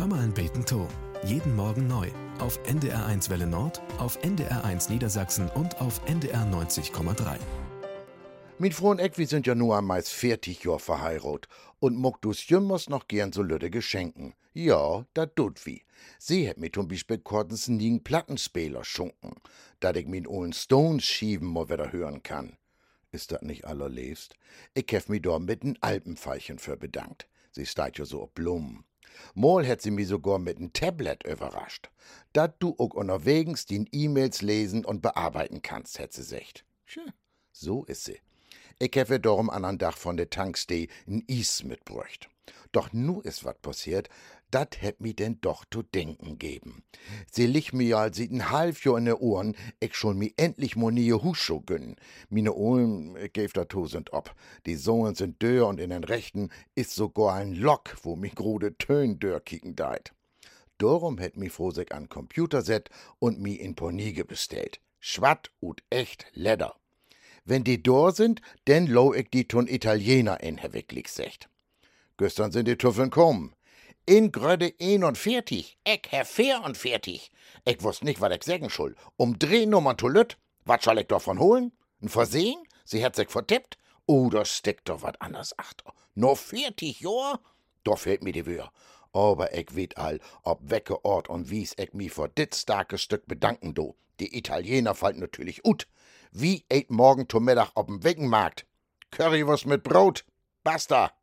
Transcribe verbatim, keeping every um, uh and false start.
Hör mal ein Beten to. Jeden Morgen neu. Auf N D R eins Welle Nord, auf N D R eins Niedersachsen und auf N D R neunzig Komma drei. Mit Froh und Eck, wir sind ja nur einmal vierzig Jahr verheiratet. Und Mokdus Jümmers noch gern so lütte Geschenken. Ja, da tut wie. Sie hat mir zum Beispiel kurz einen liegen Plattenspieler schunken, dat ich min ollen Stones schieben mal wieder hören kann. Ist dat nicht allerliebst? Ich hef mi da mit n Alpenfeilchen für bedankt. Sie steigt ja so ob Blumen. Mal hat sie mi sogar mit n Tablet überrascht. Dat du auch unterwegs den E-Mails lesen und bearbeiten kannst, hat sie gesagt. Tja, so is sie. Ich hef ihr darum an an Dach von der Tankstee n Is mitbrücht. Doch nu is wat passiert, dat hätt mi denn doch zu denken geben. Sie liegt mir ja als sieht n halb Jahr in de Ohren, ich schon mi endlich mo nie Huscho gönnen. Mine Ohren, ich gäf da to sind ob. Die Sohlen sind dörr und in den Rechten is sogar ein Lock, wo mi grode Tön dörr kicken deit. Darum hätt mi Frosek an Computer set und mi in Pornige bestellt. Schwatt und echt Leder. Wenn die dor sind, denn low ich die tun Italiener in, Herr Wicklig secht. Gestern sind die Tüffeln kommen. In Gröde einundvierzig, ich Herr vierundvierzig. Ich wusst nicht, was ich sagen soll. Um Drehnummern Toilette, was soll ich davon holen? Ein Versehen? Sie hat sich vertippt? Oder steckt doch was anderes achter? Nur vierzig Jahr? Da fehlt mir die Wür. Aber ich weet all, ob wecke Ort und wies ich mi vor dit starke Stück bedanken do. Die Italiener fallen natürlich ut. Wie eit morgen zum Mittag ob'm Weckenmarkt? Currywurst mit Brot. Basta.